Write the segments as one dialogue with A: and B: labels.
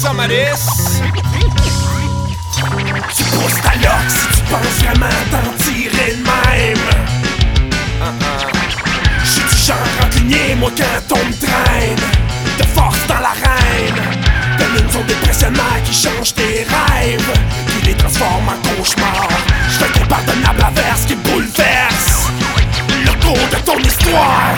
A: ça, Malice.
B: Tu pousses ta loque si tu penses vraiment t'en tirer de même. J'suis du genre rancunier, moi quand on me traîne de force dans l'arène. Comme une zone dépressionnelle qui change tes rêves, qui les transforme en cauchemars. J'fais qu'on pardonnable averse qui bouleverse le cours de ton histoire.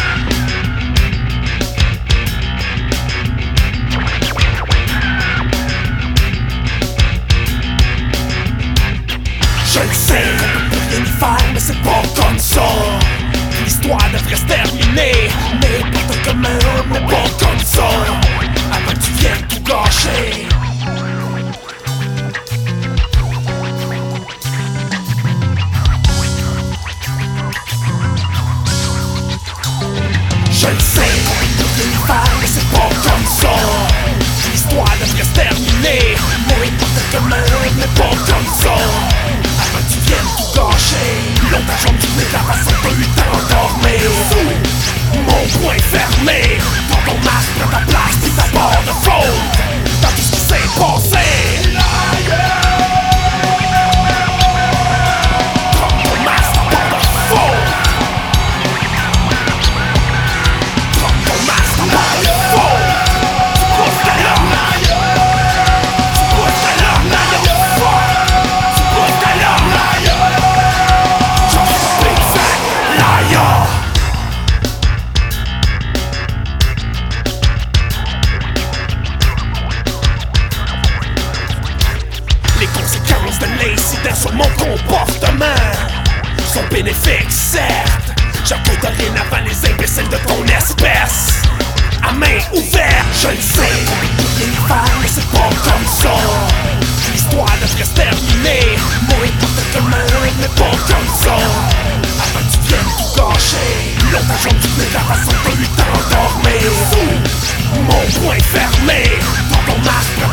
B: Je le sais, on peut plus rien y faire, mais c'est pas comme ça. L'histoire devrait se terminer, mais pas comment, mais pas comme ça. Avant que tu viennes tout gâcher. Je le sais, on peut plus rien y faire, mais c'est pas comme ça. L'histoire devrait se terminer, mais pas comment, mais pas comme ça. Avant que tu viennes tout gâcher. Longtemps j'en me la façon de lui t'endormir. Mon poing fermé, dans ton masque, prends ta place, puis ta barre de faute dans tout ce qui s'est passé. Prends ton masque, ta barre de faute. Prends ton masque, ta barre de faute. Tu pousses ta langue, tu pousses ta langue, tu pousses ta langue. J'en suis big fat liar. Les conséquences de l'incident sur mon comportement sont bénéfiques, certes. J'accueille dorénavant les imbéciles de ton espèce à main ouverte. Je le sais, on peut plus rien y faire, mais c'est pas comme ça. L'histoire devrait se terminer, n'importe comment, mais pas comme ça. Avant que tu viennes tout gâcher. Longtemps j'en me la façon de lui t'endormir. Mon poing fermé, dans ton masque.